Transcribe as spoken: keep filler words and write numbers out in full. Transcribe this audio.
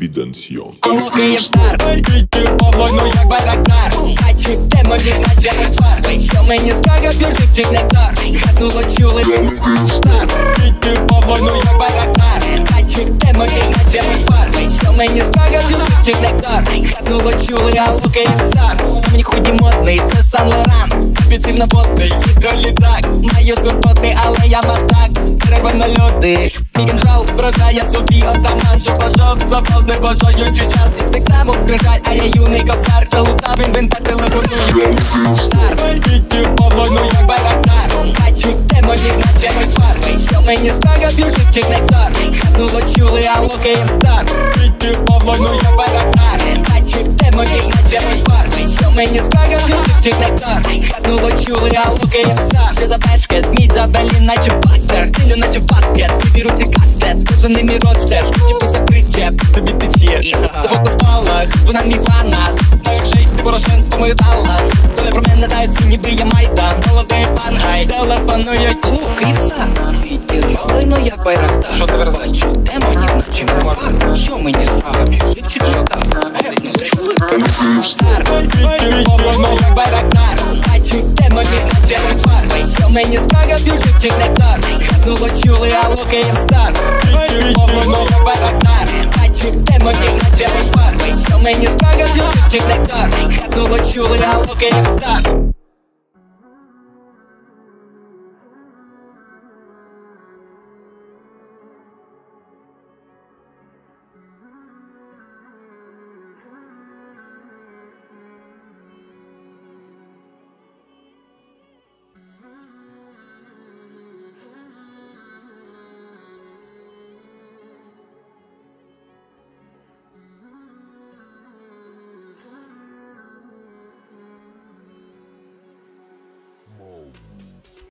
Bidension. Алло, Київстар, тільки по войну, як Байрактар. Бачу демонів, наче рефар. Що мені скаже, біжить нектар. Хатнуло чули, Київстар, тільки по войну, як Байрактар. Бачу демонів, наче рефар. Що мені скаже, біжить нектар. Хатнуло чули, алло, Київстар. Мені худі модний, це Сан-Лоран. Підсів на водний, гідролітак. Маю скорпотний, але я мастак. Треба на льоди, мій кинжал вражає собі отаман. Що бажав, запал не бажаючи час. Так само скрижаль, а я юний кобзар. Залутав інвентар, телефоную. Стар, тільки по войну, як Байрактар. Бачу демонів, наче рефар. Що мені скаже, біжить чи нектар. Хатнуло чули, алло, Київстар. Тільки по войну, як Байрактар. Бачу демонів, наче рефар. Що мені скаже, біжить чи нектар. Хатнуло чули, алло, Київстар. Що за бешкет, мій джабелі, наче пастер. Тілю, наче баскет, в руці кастет. Кожаний мій родстер, тіпуся причеп. Тобі тече, за фокус палах. Вона мій фанат, навіть жить Порошенко мою талас. Коли про мене знають всі, ніби я Майдан. Голодний пангай, телефонують. Алло, Київстар, відірвалено, як Байрактар. Що ти зараз? Бачу демонів, наче рефар. Що мені справа, біжив чи нектар. Гепно, чули? Стар, відірвалено, як Байрактар. Бачу демонів, наче рефар. Що мені справа, біжив чи нектар. Хатнуло чули, алло, Київстар. Відірвалено, як Байрактар. Бачу демонів, наче рефар. Що мені справа, біжив чи нектар. Хатнуло чули, алло, Київстар.